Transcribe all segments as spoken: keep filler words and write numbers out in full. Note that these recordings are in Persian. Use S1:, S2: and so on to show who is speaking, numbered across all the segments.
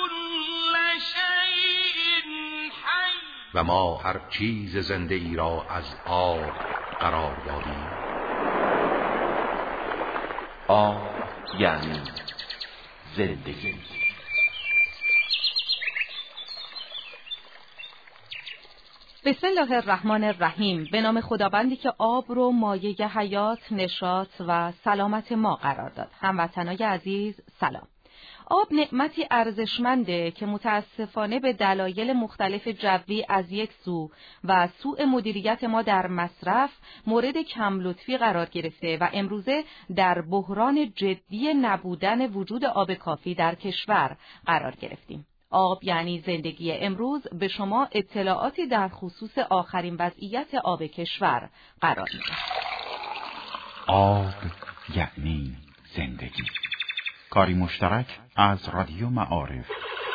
S1: و ما هر چیز زنده ای را از آب قرار دادیم.
S2: آب یعنی زندگی.
S3: بسم الله الرحمن الرحیم. به نام خداوندی که آب رو مایه حیات، نشاط و سلامت ما قرار داد. هموطنای عزیز سلام. آب نعمتی ارزشمنده که متاسفانه به دلایل مختلف جوی از یک سو و سوء مدیریت ما در مصرف مورد کم لطفی قرار گرفته و امروزه در بحران جدی نبودن وجود آب کافی در کشور قرار گرفتیم. آب یعنی زندگی. امروز به شما اطلاعاتی در خصوص آخرین وضعیت آب کشور قرار می‌دم.
S4: آب یعنی زندگی. کاری مشترک از رادیو معارف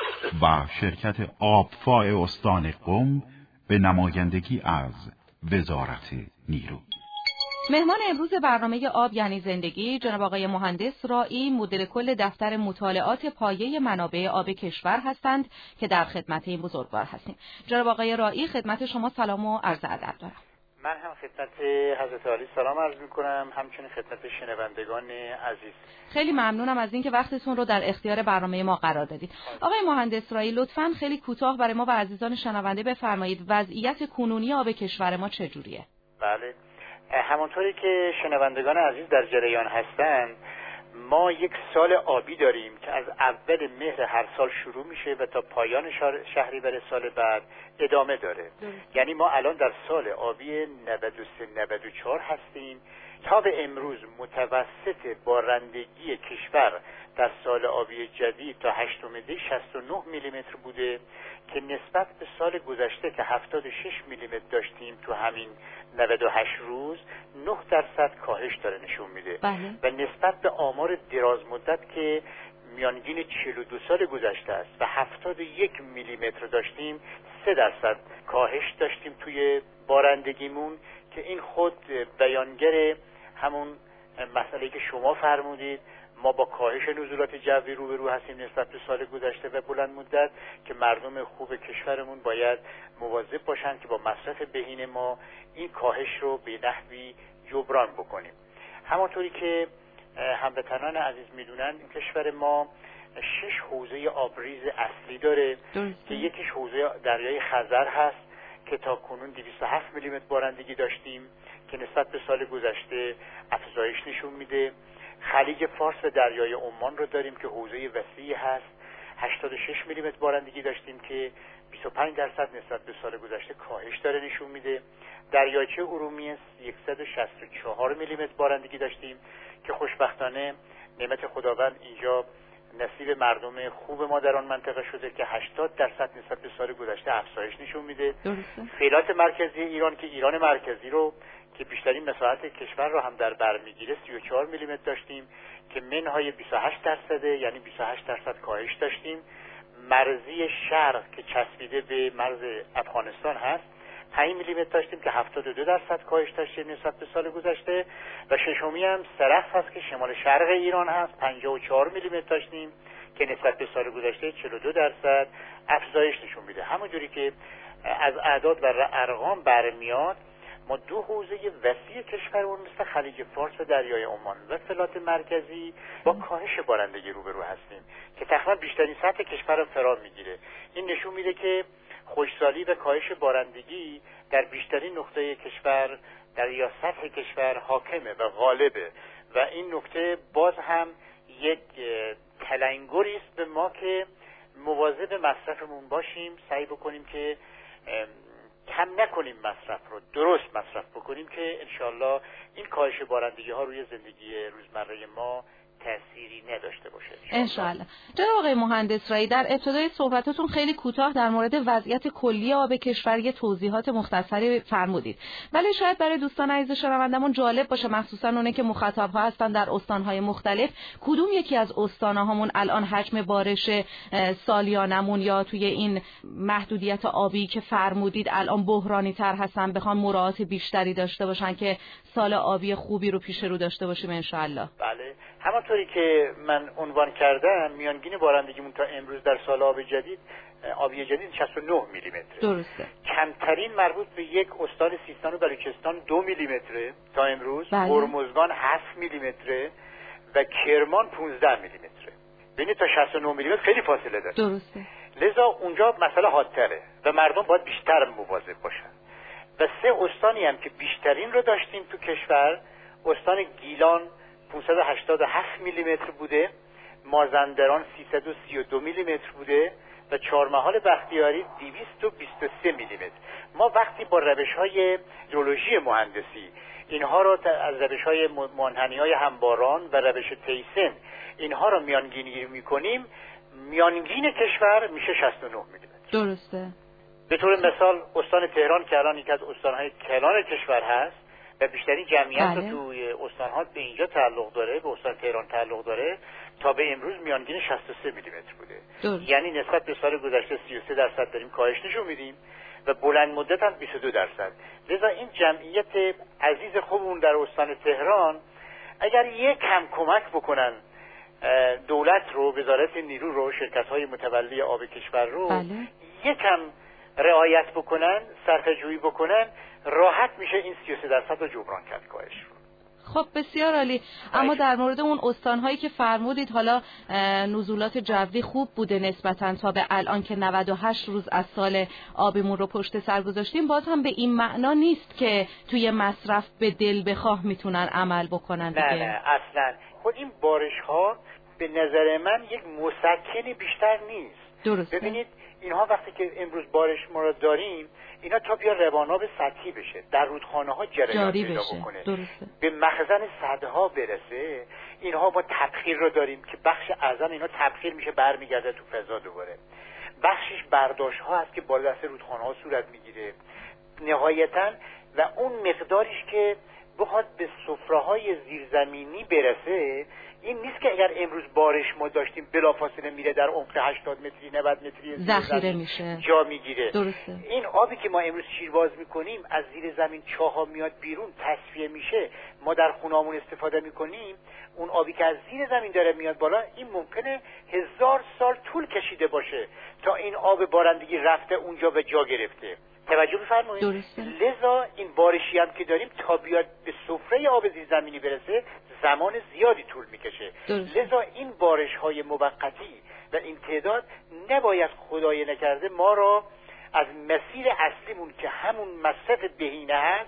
S4: و شرکت آبفاء استان قم به نمایندگی از وزارت نیرو.
S3: مهمان امروز برنامه آب یعنی زندگی جناب آقای مهندس رایی، مدیر کل دفتر مطالعات پایه منابع آب کشور هستند که در خدمت این بزرگوار هستیم. جناب آقای رایی، خدمت شما سلام و عرض ادب دارم.
S5: من هم خدمت حضرت عالی سلام عرض می‌کنم، همچنین خدمت شنوندگان عزیز.
S3: خیلی ممنونم از اینکه وقتتون رو در اختیار برنامه ما قرار دادید. آقای مهندس رایی، لطفاً خیلی کوتاه برای ما و عزیزان شنونده بفرمایید وضعیت کنونی آب کشور ما چجوریه؟
S5: بله، همونطوری که شنوندگان عزیز در جریان هستند، ما یک سال آبی داریم که از اول مهر هر سال شروع میشه و تا پایان شهریور سال بعد ادامه داره. یعنی ما الان در سال آبی نود و سه نود و چهار هستیم. تا به امروز متوسط بارندگی کشور در سال آبی جدید تا هشتم دی شصت و نه میلیمتر بوده که نسبت به سال گذشته که هفتاد و شش میلیمتر داشتیم تو همین نود و هشت روز نه درصد کاهش داره نشون میده.
S3: بله.
S5: و نسبت به آمار دراز مدت که میانگین چهل و دو سال گذشته است و هفتاد و یک میلیمتر داشتیم سه درصد کاهش داشتیم توی بارندگیمون که این خود بیانگر همون مسئله که شما فرمودید، ما با کاهش نزولات جوی روبرو هستیم نسبت به سال گذشته و بلند مدت که مردم خوب کشورمون باید مواظب باشن که با مصرف بهینه ما این کاهش رو به نحوی جبران بکنیم. همانطوری که هموطنان عزیز میدونن این کشور ما شش حوزه آبریز اصلی داره که یکیش حوزه دریای خزر هست که تا کنون دویست و هفت میلیمتر بارندگی داشتیم که نسبت به سال گذشته افزایش نشون میده. خلیج فارس و دریای عمان رو داریم که حوزه وسیعی هست، هشتاد و شش میلیمتر بارندگی داشتیم که بیست و پنج درصد نسبت به سال گذشته کاهش داره نشون میده. دریاچه ارومیه صد و شصت و چهار میلیمتر بارندگی داشتیم که خوشبختانه نعمت خداوند اینجا نصیب مردم خوب ما در آن منطقه شده که هشتاد درصد نسبت به سال گذشته افزایش نشون میده. فیلات مرکزی ایران که ایران مرکزی رو که بیشترین مساحت کشور رو هم در بر میگیره سی و چهار میلیمتر داشتیم که منهای بیست و هشت درصده، یعنی بیست و هشت درصد کاهش داشتیم. مرزی شرق که چسبیده به مرز افغانستان هست پنج میلیمتر داشتیم که هفتاد و دو درصد کاهش داشتیم نسبت به سال گذشته. و ششمی هم سرخ هست که شمال شرق ایران هست، پنجاه و چهار میلیمتر داشتیم که نسبت به سال گذشته چهل و دو درصد افزایش نشون میده. همونجوری که از اعداد و ارقام برمیاد، ما دو حوزه وسیع کشورمون مثل خلیج فارس و دریای عمان و فلات مرکزی با کاهش بارندگی روبرو هستیم که تقریبا بیشترین سطح کشور رو فرا میگیره. این نشون میده که خشکسالی و کاهش بارندگی در بیشترین نقطه کشور در یا سطح کشور حاکمه و غالبه و این نکته باز هم یک تلنگری است به ما که مواظب مصرفمون باشیم، سعی بکنیم که کم نکنیم مصرف رو، درست مصرف بکنیم که انشالله این کاهش بارندگی ها روی زندگی روزمره ما تأثیری نداشته باشه
S3: انشالله. جناب آقای مهندس رایی، در ابتدای صحبتاتون خیلی کوتاه در مورد وضعیت کلی آب کشور یه توضیحات مختصری فرمودید، ولی شاید برای دوستان عزیز شنوندمون جالب باشه، مخصوصا اونه که مخاطب‌ها هستن در استان‌های مختلف، کدوم یکی از استان‌هامون الان حجم بارش سالیانمون یا توی این محدودیت آبی که فرمودید الان بحرانی تر هستن، بخوان مراعات بیشتری داشته باشن که سال آبی خوبی رو پیش رو داشته باشیم انشالله؟
S5: بله، همانطوری که من عنوان کردم میانگین بارندگیمون تا امروز در سال آب جدید آبی جدید شصت و نه میلی متره.
S3: درسته.
S5: کمترین مربوط به یک استان سیستان و بلوچستان دو میلی متره تا امروز.
S3: بله.
S5: هرمزگان هفت میلی متره و کرمان پانزده میلی متره. ببینید تا شصت و نه میلی متر خیلی فاصله داره.
S3: درسته.
S5: لذا اونجا مسئله حادتره و مردم باید بیشتر مواظب باشن. و سه استانی هم که بیشترین رو داشتیم تو کشور، استان گیلان پانصد و هشتاد و هفت میلی متر بوده، مازندران سیصد و سی و دو میلی متر بوده و چهارمحال بختیاری دویست و بیست و سه میلی متر. ما وقتی با روش‌های ژئولوژی مهندسی اینها رو از روش‌های منحنی‌های همباران و روش تیسن اینها رو میانگینی می‌کنیم، میانگین کشور میشه شصت و نه میلی متر.
S3: درسته.
S5: به طور مثال استان تهران که الان یکی از استان‌های کلان کشور هست و بیشترین جمعیت
S3: بله.
S5: رو توی استان‌ها به اینجا تعلق داره، به استان تهران تعلق داره، تا به امروز میانگین شصت و سه میلی متر بوده.
S3: درست.
S5: یعنی نسبت به سال گذشته سی و سه درصد داریم کاهش نشون میدیم و بلند مدت هم بیست و دو درصد. لذا این جمعیت عزیز خوبمون در استان تهران اگر یک کم کمک بکنن دولت رو، وزارت نیرو رو، شرکت‌های متولی آب کشور رو
S3: بله.
S5: یکم رعایت بکنن، صرفه‌جویی بکنن، راحت میشه این سی و سه درصد رو جبران کرد کاهش رو.
S3: خب بسیار عالی. اما در مورد اون استان‌هایی که فرمودید حالا نزولات جوی خوب بوده نسبتاً تا به الان که نود و هشت روز از سال آبمون رو پشت سر گذاشتیم، باز هم به این معنا نیست که توی مصرف به دل بخواه میتونن عمل بکنن دیگه.
S5: نه نه اصلاً. خود این بارش‌ها به نظر من یک مسکنی بیشتر نیست.
S3: درسته.
S5: ببینید اینها وقتی که امروز بارش ما رو داریم، اینا تا بیا رواناب سطحی بشه، در رودخانه‌ها جریان پیدا بکنه،
S3: درسته.
S5: به مخزن سدها برسه، اینها با تبخیر رو داریم که بخش اعظم اینا تبخیر میشه برمیگرده تو فضا دوباره. بخشش برداشت‌ها هست که بالا دست رودخانه‌ها صورت میگیره. نهایتاً و اون مقداریش که بخواد به سفره‌های زیرزمینی برسه، این نیست که اگر امروز بارش ما داشتیم بلافاصله میره در عمق هشتاد متری نود متری
S3: ذخیره میشه،
S5: جا میگیره.
S3: درسته.
S5: این آبی که ما امروز شیرباز میکنیم از زیر زمین چاها میاد بیرون، تصفیه میشه، ما در خونه‌مون استفاده میکنیم، اون آبی که از زیر زمین داره میاد بالا، این ممکنه هزار سال طول کشیده باشه تا این آب بارندگی رفته اونجا به جا گرفته. توجه بفرمایید. لذا این بارشی هم که داریم تا بیاد به سفره آب زیرزمینی برسه زمان زیادی طول میکشه. لذا این بارش های موقتی و این تعداد نباید خدای نکرده ما را از مسیر اصلیمون که همون مصرف بهینه هست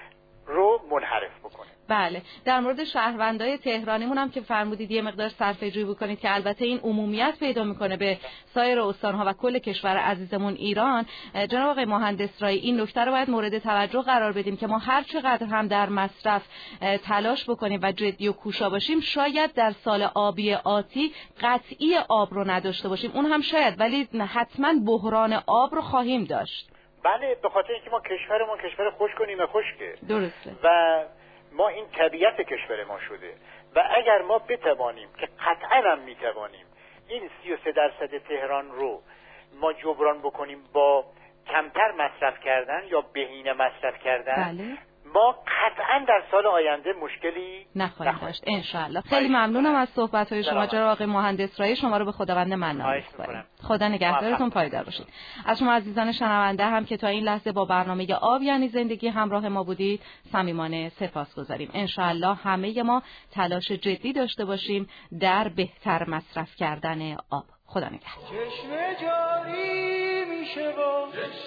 S5: رو منحرف بکنه.
S3: بله، در مورد شهروندای تهرانیمون هم که فرمودید یه مقدار صرفه‌جویی بکنید که البته این عمومیت پیدا میکنه به سایر استان‌ها و کل کشور عزیزمون ایران. جناب آقای مهندس رایی، این نکته رو باید مورد توجه قرار بدیم که ما هر چقدر هم در مصرف تلاش بکنیم و جدی و کوشا باشیم، شاید در سال آبی آتی قطعی آب رو نداشته باشیم، اون هم شاید، ولی حتما بحران آب رو خواهیم داشت.
S5: بله، به خاطر اینکه ما کشورمون کشور خشک و نیمه خشکه.
S3: درسته.
S5: و ما این طبیعت کشور ما شده و اگر ما بتوانیم که قطعا هم میتوانیم این سی و سه درصد تهران رو ما جبران بکنیم با کمتر مصرف کردن یا بهینه مصرف کردن،
S3: بله.
S5: ما قطعا در سال آینده مشکلی
S3: نخواهیم داشت انشاءالله. خیلی ممنونم از صحبت‌های شما جناب آقای مهندس رایی. شما رو به خداوند منان می‌سپارم. خدا نگهدارتون، پایدار باشید. از شما عزیزان شنونده هم که تا این لحظه با برنامه آب یعنی زندگی همراه ما بودید صمیمانه سپاسگزاریم. انشاءالله همه ما تلاش جدی داشته باشیم در بهتر مصرف کردن آب. خدا نگهدار.
S6: چشم جاری میشه با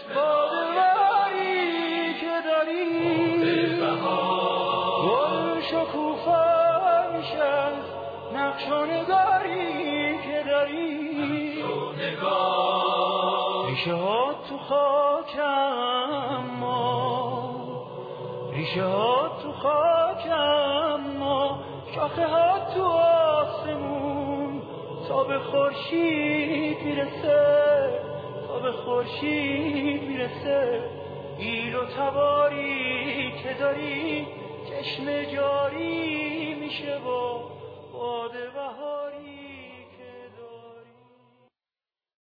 S6: بادوایی که داری گل شکوفا میشه نقش و نگاری که داری ریشه ها تو خاکم ما ریشه ها تو خاکم ما شاخه ها تو آسمون تا به خورشید میرسه تا به خورشید میرسه ایل و تباری که داری چشم جاری میشه با